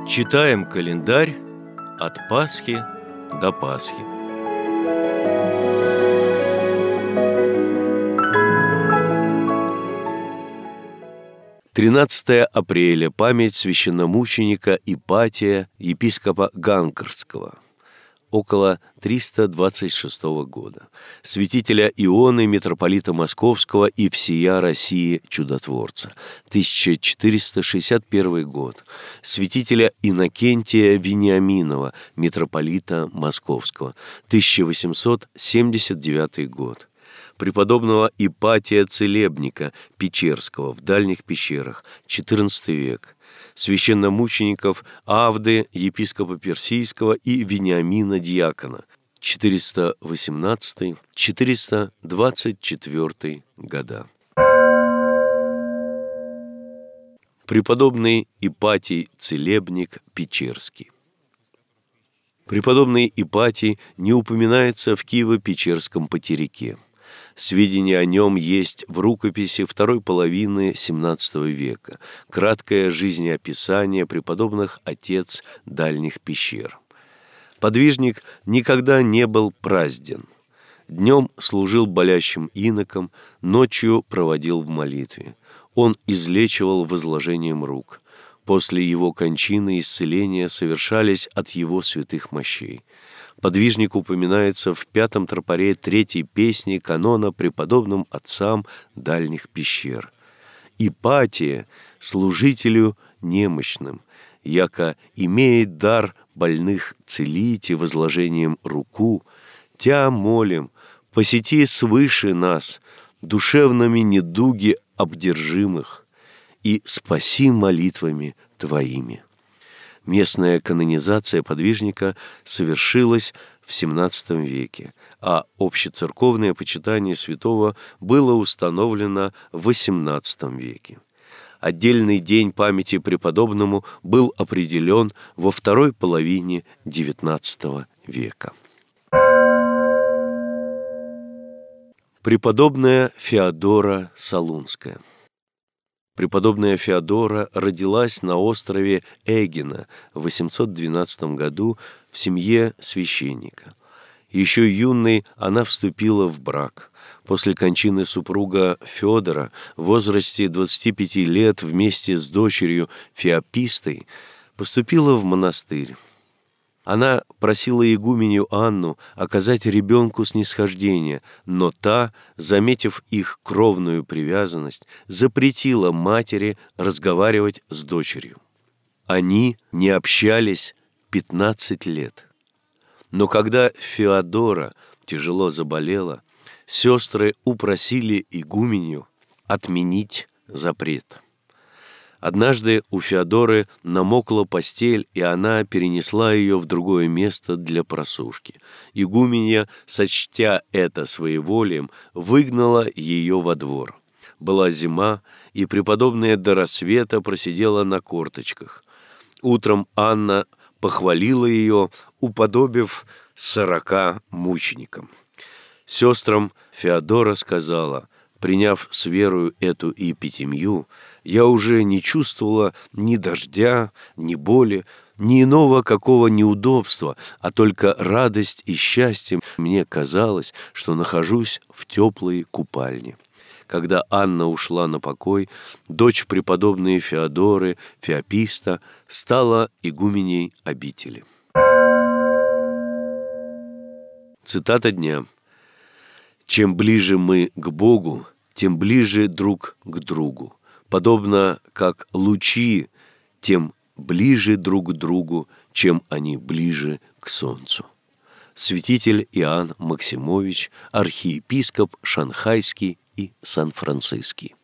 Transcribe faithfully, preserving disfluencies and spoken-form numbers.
Читаем календарь от Пасхи до Пасхи. тринадцатое апреля. Память священномученика Ипатия, епископа Ганкрского, около триста двадцать шестого года. Святителя Ионы, митрополита Московского и всея России чудотворца, тысяча четыреста шестьдесят первый год. Святителя Иннокентия Вениаминова, митрополита Московского, тысяча восемьсот семьдесят девятый год. Преподобного Ипатия Целебника Печерского в Дальних пещерах, четырнадцатый век. Священномучеников Авды, епископа Персийского, и Вениамина Диакона, четыреста восемнадцатый — четыреста двадцать четвёртый года. Преподобный Ипатий Целебник Печерский. Преподобный Ипатий не упоминается в Киево-Печерском потеряке. Сведения о нем есть в рукописи второй половины семнадцатого века, краткое жизнеописание преподобных отец Дальних пещер. Подвижник никогда не был празден. Днем служил болящим инокам, ночью проводил в молитве. Он излечивал возложением рук. После его кончины и исцеления совершались от его святых мощей. Подвижник упоминается в пятом тропаре третьей песни канона преподобным отцам Дальних пещер. Ипатия служителю немощным, яко имеет дар больных целить и возложением руку, тя молим, посети свыше нас, душевными недуги обдержимых, и спаси молитвами Твоими. Местная канонизация подвижника совершилась в семнадцатом веке, а общецерковное почитание святого было установлено в восемнадцатом веке. Отдельный день памяти преподобному был определен во второй половине девятнадцатого века. Преподобная Феодора Солунская. Преподобная Феодора родилась на острове Эгина в восемьсот двенадцатом году в семье священника. Еще юной она вступила в брак. После кончины супруга Федора в возрасте двадцати пяти лет вместе с дочерью Феопистой поступила в монастырь. Она просила игуменью Анну оказать ребенку снисхождение, но та, заметив их кровную привязанность, запретила матери разговаривать с дочерью. Они не общались пятнадцать лет. Но когда Феодора тяжело заболела, сестры упросили игуменью отменить запрет. Однажды у Феодоры намокла постель, и она перенесла ее в другое место для просушки. Игуменья, сочтя это своеволием, выгнала ее во двор. Была зима, и преподобная до рассвета просидела на корточках. Утром Анна похвалила ее, уподобив сорока мученикам. Сестрам Феодора сказала: «Приняв с верою эту эпитемью, я уже не чувствовала ни дождя, ни боли, ни иного какого неудобства, а только радость и счастье. Мне казалось, что нахожусь в теплой купальне». Когда Анна ушла на покой, дочь преподобной Феодоры, Феописта, стала игуменей обители. Цитата дня. «Чем ближе мы к Богу, тем ближе друг к другу. Подобно как лучи, тем ближе друг к другу, чем они ближе к солнцу». Святитель Иоанн Максимович, архиепископ Шанхайский и Сан-Франциский.